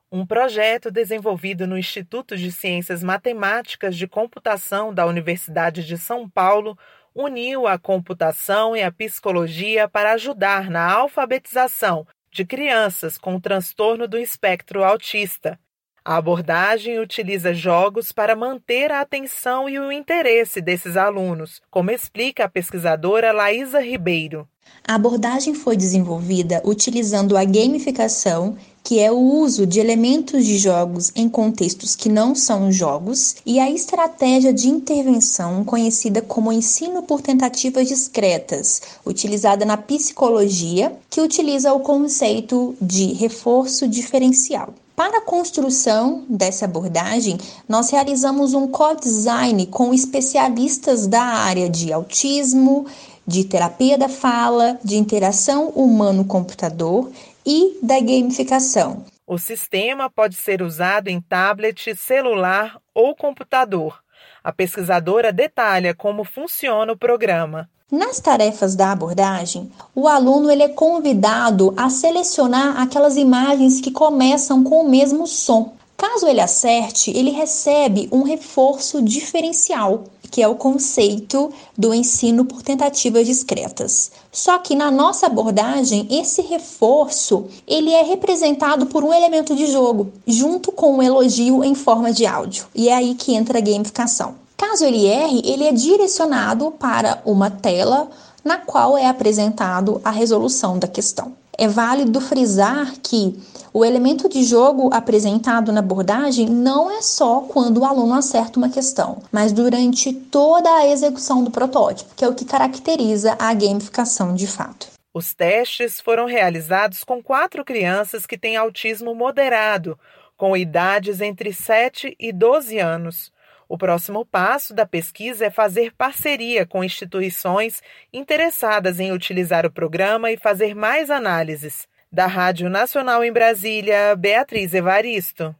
Um projeto desenvolvido no Instituto de Ciências Matemáticas de Computação da Universidade de São Paulo uniu a computação e a psicologia para ajudar na alfabetização de crianças com transtorno do espectro autista. A abordagem utiliza jogos para manter a atenção e o interesse desses alunos, como explica a pesquisadora Laísa Ribeiro. A abordagem foi desenvolvida utilizando a gamificação, que é o uso de elementos de jogos em contextos que não são jogos, e a estratégia de intervenção conhecida como ensino por tentativas discretas, utilizada na psicologia, que utiliza o conceito de reforço diferencial. Para a construção dessa abordagem, nós realizamos um co-design com especialistas da área de autismo, de terapia da fala, de interação humano-computador e da gamificação. O sistema pode ser usado em tablet, celular ou computador. A pesquisadora detalha como funciona o programa. Nas tarefas da abordagem, o aluno é convidado a selecionar aquelas imagens que começam com o mesmo som. Caso ele acerte, ele recebe um reforço diferencial, que é o conceito do ensino por tentativas discretas. Só que na nossa abordagem, esse reforço ele é representado por um elemento de jogo, junto com um elogio em forma de áudio. E é aí que entra a gamificação. Caso ele erre, ele é direcionado para uma tela na qual é apresentado a resolução da questão. É válido frisar que o elemento de jogo apresentado na abordagem não é só quando o aluno acerta uma questão, mas durante toda a execução do protótipo, que é o que caracteriza a gamificação de fato. Os testes foram realizados com 4 crianças que têm autismo moderado, com idades entre 7 e 12 anos. O próximo passo da pesquisa é fazer parceria com instituições interessadas em utilizar o programa e fazer mais análises. Da Rádio Nacional em Brasília, Beatriz Evaristo.